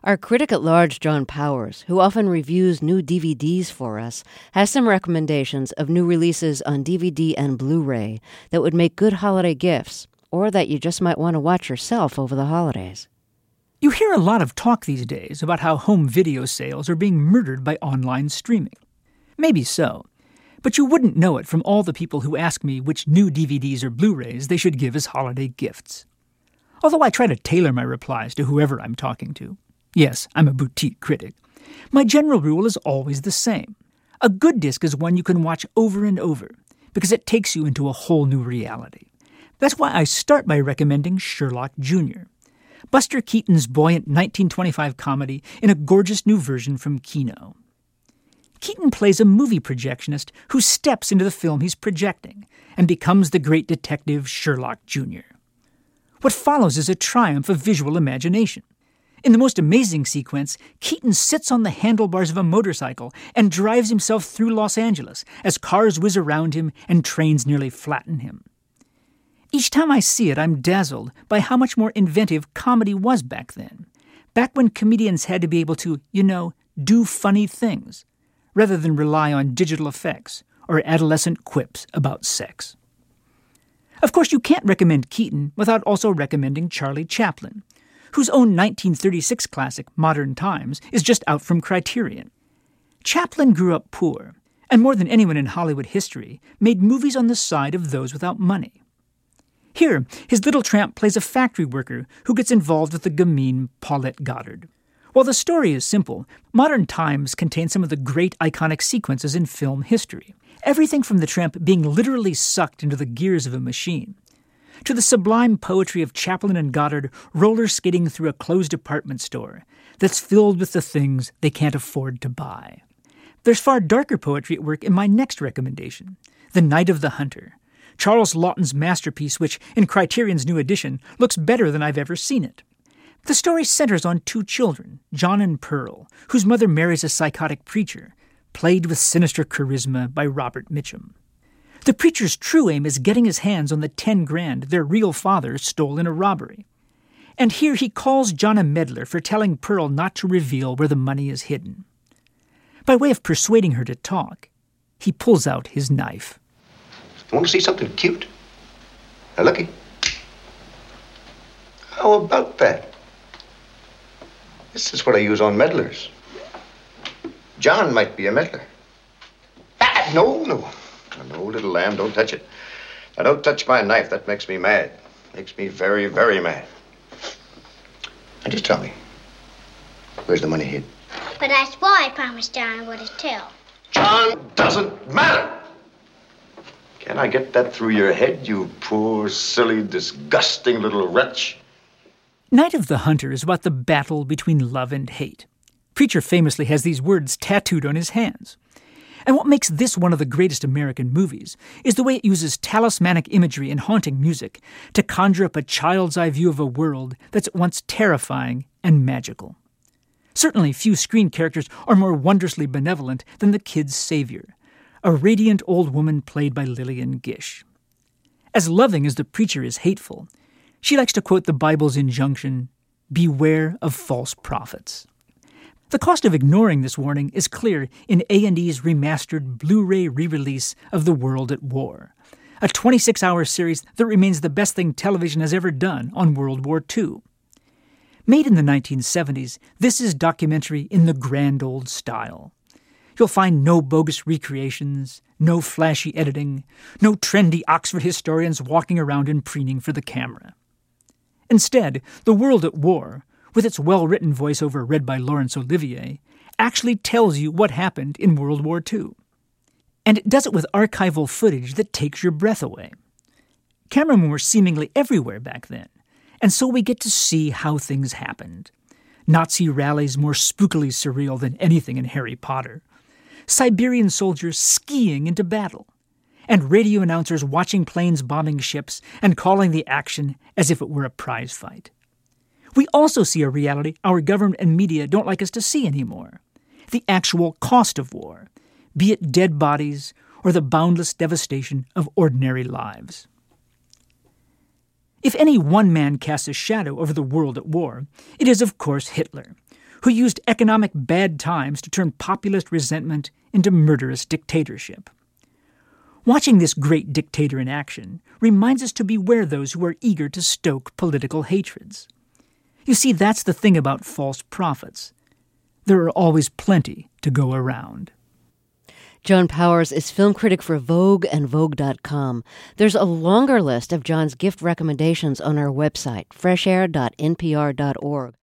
Our critic at large, John Powers, who often reviews new DVDs for us, has some recommendations of new releases on DVD and Blu-ray that would make good holiday gifts, or that you just might want to watch yourself over the holidays. You hear a lot of talk these days about how home video sales are being murdered by online streaming. Maybe so, but you wouldn't know it from all the people who ask me which new DVDs or Blu-rays they should give as holiday gifts. Although I try to tailor my replies to whoever I'm talking to. Yes, I'm a boutique critic. My general rule is always the same. A good disc is one you can watch over and over, because it takes you into a whole new reality. That's why I start by recommending Sherlock Jr., Buster Keaton's buoyant 1925 comedy in a gorgeous new version from Kino. Keaton plays a movie projectionist who steps into the film he's projecting and becomes the great detective Sherlock Jr. What follows is a triumph of visual imagination. In the most amazing sequence, Keaton sits on the handlebars of a motorcycle and drives himself through Los Angeles as cars whiz around him and trains nearly flatten him. Each time I see it, I'm dazzled by how much more inventive comedy was back then. Back when comedians had to be able to, do funny things, rather than rely on digital effects or adolescent quips about sex. Of course, you can't recommend Keaton without also recommending Charlie Chaplin, whose own 1936 classic, Modern Times, is just out from Criterion. Chaplin grew up poor, and more than anyone in Hollywood history, made movies on the side of those without money. Here, his little tramp plays a factory worker who gets involved with the gamine Paulette Goddard. While the story is simple, Modern Times contains some of the great iconic sequences in film history. Everything from the tramp being literally sucked into the gears of a machine, to the sublime poetry of Chaplin and Goddard roller skating through a closed department store that's filled with the things they can't afford to buy. There's far darker poetry at work in my next recommendation, The Night of the Hunter, Charles Laughton's masterpiece which, in Criterion's new edition, looks better than I've ever seen it. The story centers on two children, John and Pearl, whose mother marries a psychotic preacher, played with sinister charisma by Robert Mitchum. The preacher's true aim is getting his hands on the $10,000 their real father stole in a robbery. And here he calls John a meddler for telling Pearl not to reveal where the money is hidden. By way of persuading her to talk, he pulls out his knife. Want to see something cute? Now, looky. How about that? This is what I use on meddlers. John might be a meddler. Ah, no, little lamb, don't touch it. Now, don't touch my knife. That makes me mad. Makes me very, very mad. Now, just tell me, where's the money hid? But that's why I promised John I wouldn't tell. John doesn't matter. Can I get that through your head, you poor, silly, disgusting little wretch? Night of the Hunter is about the battle between love and hate. Preacher famously has these words tattooed on his hands. And what makes this one of the greatest American movies is the way it uses talismanic imagery and haunting music to conjure up a child's eye view of a world that's at once terrifying and magical. Certainly few screen characters are more wondrously benevolent than the kid's savior, a radiant old woman played by Lillian Gish. As loving as the preacher is hateful, she likes to quote the Bible's injunction, "Beware of false prophets." The cost of ignoring this warning is clear in A&E's remastered Blu-ray re-release of The World at War, a 26-hour series that remains the best thing television has ever done on World War II. Made in the 1970s, this is documentary in the grand old style. You'll find no bogus recreations, no flashy editing, no trendy Oxford historians walking around and preening for the camera. Instead, The World at War, with its well-written voiceover read by Laurence Olivier, actually tells you what happened in World War II. And it does it with archival footage that takes your breath away. Cameramen were seemingly everywhere back then, and so we get to see how things happened. Nazi rallies more spookily surreal than anything in Harry Potter. Siberian soldiers skiing into battle. And radio announcers watching planes bombing ships and calling the action as if it were a prize fight. We also see a reality our government and media don't like us to see anymore. The actual cost of war, be it dead bodies or the boundless devastation of ordinary lives. If any one man casts a shadow over the world at war, it is, of course, Hitler, who used economic bad times to turn populist resentment into murderous dictatorship. Watching this great dictator in action reminds us to beware those who are eager to stoke political hatreds. You see, that's the thing about false prophets. There are always plenty to go around. John Powers is film critic for Vogue and Vogue.com. There's a longer list of John's gift recommendations on our website, freshair.npr.org.